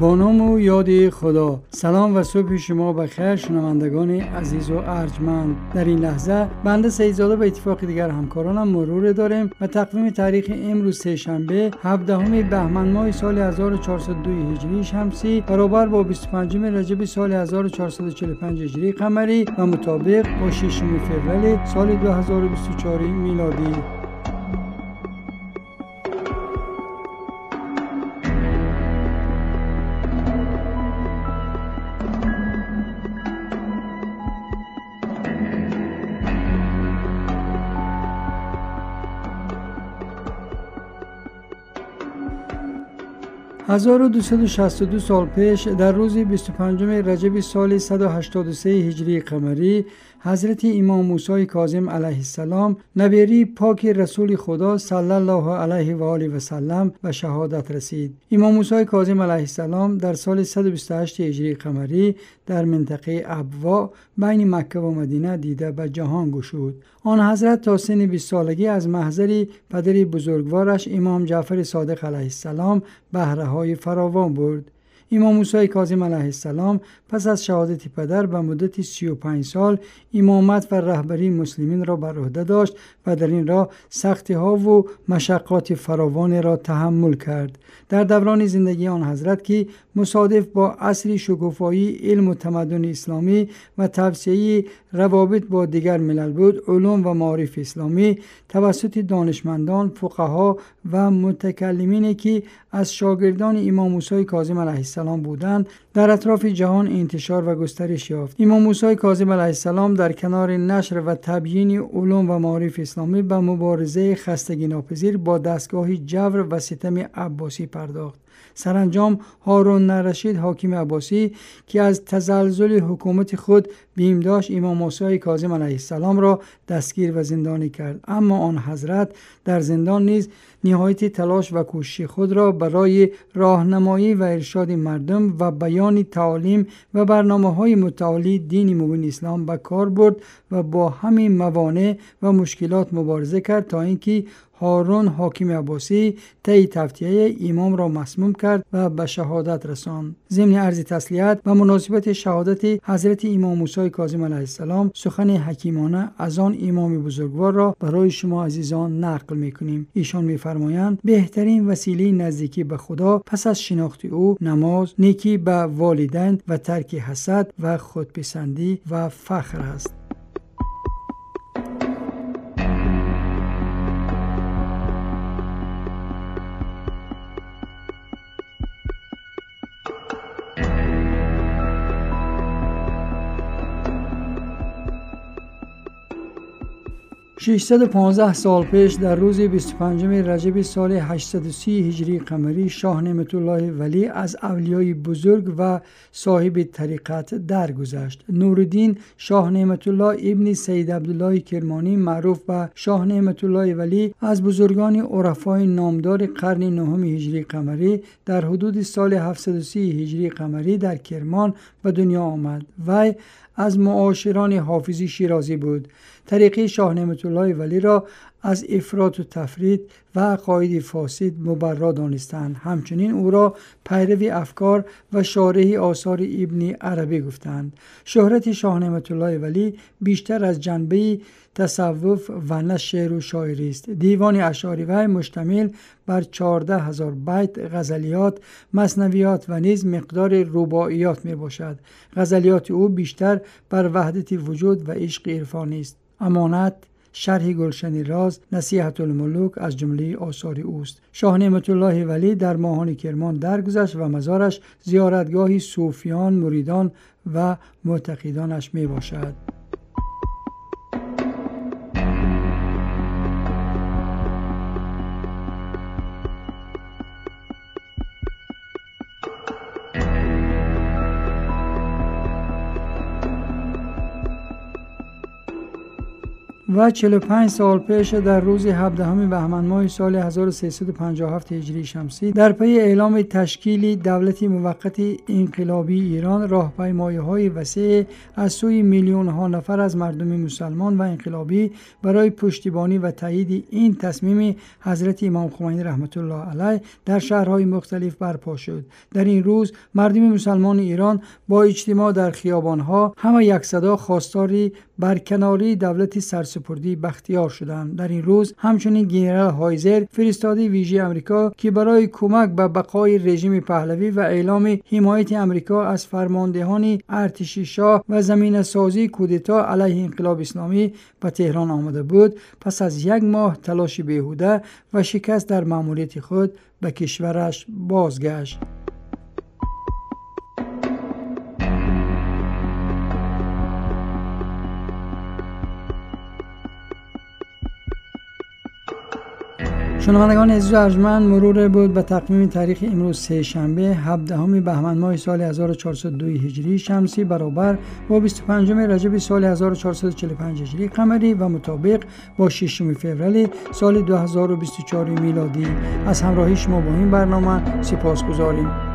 با نام و یاد خدا. سلام و صبح شما بخیر شنوندگان عزیز و ارجمند. در این لحظه بنده سیدزاده به اتفاق دیگر همکارانم مرور داریم و تقویم تاریخ امروز سه‌شنبه 17 بهمن ماه سال 1402 هجری شمسی برابر با 25 رجب سال 1445 هجری قمری و مطابق با 6 فوریه سال 2024 میلادی. 1262 سال پیش در روز 25 رجب سال 183 هجری قمری حضرت امام موسی کاظم علیه السلام نبیری پاک رسول خدا صلی الله علیه و آله و سلم به شهادت رسید. امام موسی کاظم علیه السلام در سال 128 هجری قمری در منطقه ابوا بین مکه و مدینه دیده به جهان گشود. آن حضرت تا سن 20 سالگی از محضر پدر بزرگوارش امام جعفر صادق علیه السلام بهره های فراوان برد. امام موسی کاظم علیه السلام پس از شهادت پدر به مدت 35 سال امامت و رهبری مسلمین را بر عهده داشت و در این راه سختی ها و مشقات فراوان را تحمل کرد. در دوران زندگی آن حضرت که مصادف با عصر شکوفایی علم و تمدن اسلامی و توسعه روابط با دیگر ملل بود، علوم و معارف اسلامی توسط دانشمندان، فقها و متکلمینی که از شاگردان امام موسی کاظم علیه السلام بودند در اطراف جهان انتشار و گسترش یافت. امام موسی کاظم علیه السلام در کنار نشر و تبیین علوم و معارف اسلامی به مبارزه خستگی ناپذیر با دستگاه جبر و ستم عباسی پرداخت. سرانجام هارون الرشید حاکم عباسی که از تزلزل حکومت خود بیم داشت امام موسی کاظم علیه السلام را دستگیر و زندانی کرد، اما آن حضرت در زندان نیز نهایت تلاش و کوشش خود را برای راهنمایی و ارشاد مردم و بیان تعالیم و برنامه‌های متعالی دین مبین اسلام به کار برد و با همین موانع و مشکلات مبارزه کرد تا اینکه هارون حاکم عباسی طی تفتیه امام را مسموم کرد و به شهادت رساند. ضمن عرض تسلیت و مناسبت شهادت حضرت امام موسی کاظم علیه السلام سخن حکیمانه از آن امام بزرگوار را برای شما عزیزان نقل می‌کنیم. ایشان می‌فرمایند بهترین وسیله نزدیکی به خدا پس از شناخت او نماز، نیکی به والدین و ترک حسد و خودپسندی و فخر است. 615 سال پیش در روز 25 رجب سال 830 هجری قمری شاه نعمت الله ولی از اولیای بزرگ و صاحب طریقت درگذشت. نورالدین شاه نعمت الله ابن سید عبدالله کرمانی معروف به شاه نعمت الله ولی از بزرگان عرفای نامدار قرن 9 هجری قمری در حدود سال 730 هجری قمری در کرمان به دنیا آمد. وی از معاشران حافظی شیرازی بود. طریقه شاه نعمت الله ولی را از افراط و تفرید و عقاید فاسد مبرا دانستند. همچنین او را پیرو افکار و شارح آثار ابن عربی گفتند. شهرت شاه نعمت الله ولی بیشتر از جنبه تصوف و نه شعر و شاعری است. دیوان اشعاری وی مشتمل بر 14,000 بیت غزلیات، مثنویات و نیز مقدار رباعیات می باشد. غزلیات او بیشتر بر وحدت وجود و عشق عرفانی است. امانت، شرح گلشن راز، نصیحت الملوک از جمله آثار اوست. شاه نعمت الله ولی در ماهان کرمان درگذشت و مزارش زیارتگاه صوفیان، مریدان و معتقدانش می باشد. و 45 سال پیش در روز 17 بهمن ماه سال 1357 هجری شمسی در پی اعلام تشکیل دولت موقت انقلابی ایران، راهپیمایی‌های وسیع از سوی میلیون‌ها نفر از مردم مسلمان و انقلابی برای پشتیبانی و تایید این تصمیم حضرت امام خمینی رحمت الله علیه در شهرهای مختلف برپا شد. در این روز مردم مسلمان ایران با اجتماع در خیابان‌ها همه یک صدا خواستاری برکناری دولت سرسپردی بختیار شدند. در این روز همچنین گنرال هایزر فرستاده ویژه آمریکا که برای کمک به بقای رژیم پهلوی و اعلام حمایت آمریکا از فرماندهان ارتش شاه و زمینه سازی کودتا علیه انقلاب اسلامی به تهران آمده بود، پس از 1 ماه تلاش بیهوده و شکست در مأموریت خود به کشورش بازگشت. شنوندگان عزیز و ارجمند، مرور بود به تقویم تاریخ امروز سه شنبه 17 بهمن ماه سال 1402 هجری شمسی برابر با 25 رجب سال 1445 هجری قمری و مطابق با 6 فوریه سال 2024 میلادی. از همراهی شما با این برنامه سپاسگزاریم.